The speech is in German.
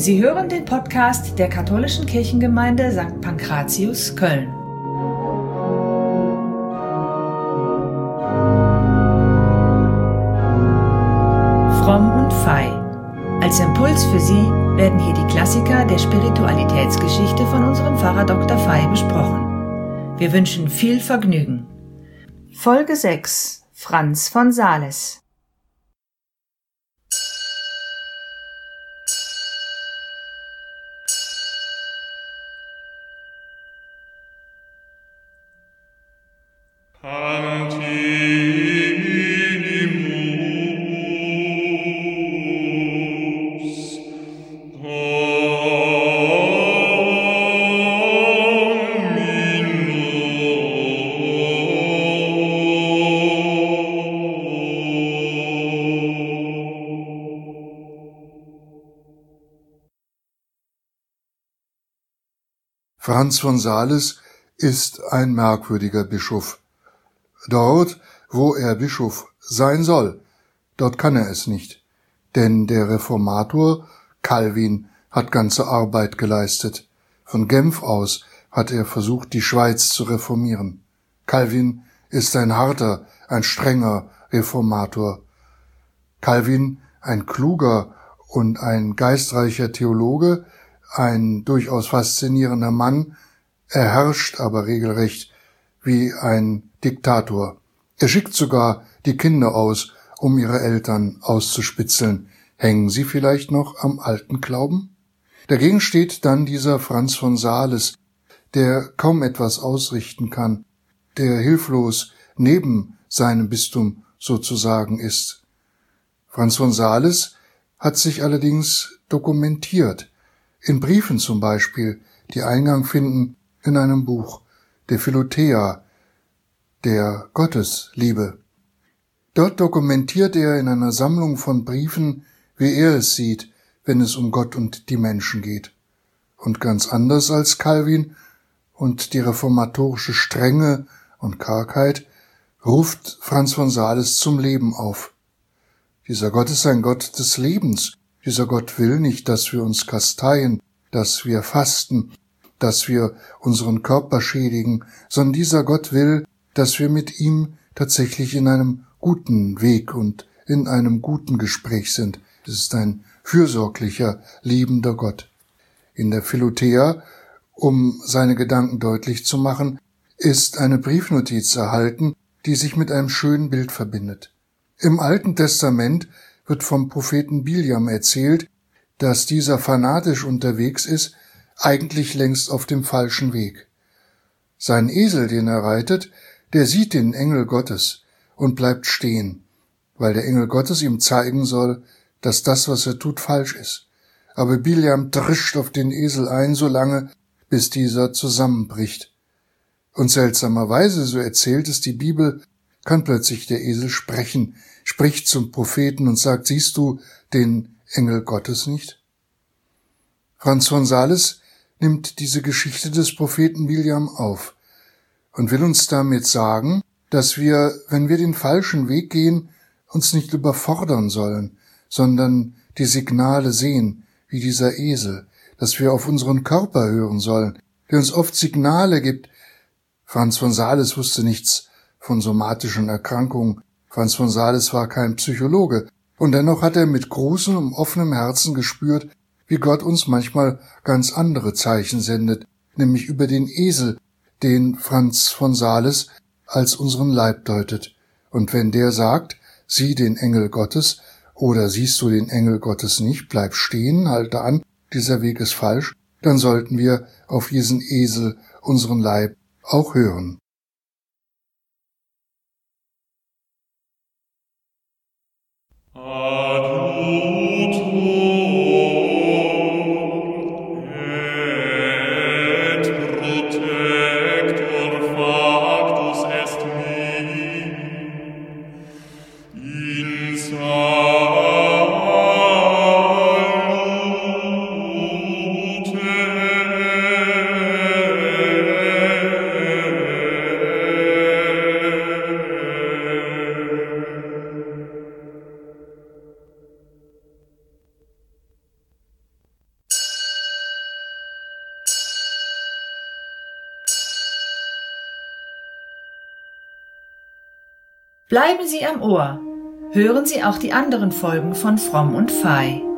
Sie hören den Podcast der Katholischen Kirchengemeinde St. Pankratius, Köln. Fromm und Fei. Als Impuls für Sie werden hier die Klassiker der Spiritualitätsgeschichte von unserem Pfarrer Dr. Fei besprochen. Wir wünschen viel Vergnügen. Folge 6: Franz von Sales. Franz von Sales ist ein merkwürdiger Bischof. Dort, wo er Bischof sein soll, dort kann er es nicht, denn der Reformator Calvin hat ganze Arbeit geleistet. Von Genf aus hat er versucht, die Schweiz zu reformieren. Calvin ist ein harter, ein strenger Reformator. Calvin, ein kluger und ein geistreicher Theologe, ein durchaus faszinierender Mann, er herrscht aber regelrecht wie ein Diktator. Er schickt sogar die Kinder aus, um ihre Eltern auszuspitzeln. Hängen sie vielleicht noch am alten Glauben? Dagegen steht dann dieser Franz von Sales, der kaum etwas ausrichten kann, der hilflos neben seinem Bistum sozusagen ist. Franz von Sales hat sich allerdings dokumentiert, in Briefen zum Beispiel, die Eingang finden in einem Buch, der Philothea, der Gottesliebe. Dort dokumentiert er in einer Sammlung von Briefen, wie er es sieht, wenn es um Gott und die Menschen geht. Und ganz anders als Calvin und die reformatorische Strenge und Kargheit ruft Franz von Sales zum Leben auf. Dieser Gott ist ein Gott des Lebens. Dieser Gott will nicht, dass wir uns kasteien, dass wir fasten, dass wir unseren Körper schädigen, sondern dieser Gott will, dass wir mit ihm tatsächlich in einem guten Weg und in einem guten Gespräch sind. Es ist ein fürsorglicher, liebender Gott. In der Philothea, um seine Gedanken deutlich zu machen, ist eine Briefnotiz erhalten, die sich mit einem schönen Bild verbindet. Im Alten Testament wird vom Propheten Biljam erzählt, dass dieser fanatisch unterwegs ist, eigentlich längst auf dem falschen Weg. Sein Esel, den er reitet, der sieht den Engel Gottes und bleibt stehen, weil der Engel Gottes ihm zeigen soll, dass das, was er tut, falsch ist. Aber Biljam drischt auf den Esel ein, so lange, bis dieser zusammenbricht. Und seltsamerweise, so erzählt es die Bibel, kann plötzlich der Esel sprechen, spricht zum Propheten und sagt, siehst du den Engel Gottes nicht? Franz von Sales nimmt diese Geschichte des Propheten Biljam auf und will uns damit sagen, dass wir, wenn wir den falschen Weg gehen, uns nicht überfordern sollen, sondern die Signale sehen, wie dieser Esel, dass wir auf unseren Körper hören sollen, der uns oft Signale gibt. Franz von Sales wusste nichts von somatischen Erkrankungen. Franz von Sales war kein Psychologe, und dennoch hat er mit großem und offenem Herzen gespürt, wie Gott uns manchmal ganz andere Zeichen sendet, nämlich über den Esel, den Franz von Sales als unseren Leib deutet. Und wenn der sagt, sieh den Engel Gottes, oder siehst du den Engel Gottes nicht, bleib stehen, halte an, dieser Weg ist falsch, dann sollten wir auf diesen Esel, unseren Leib, auch hören. Bleiben Sie am Ohr. Hören Sie auch die anderen Folgen von Fromm und Fei.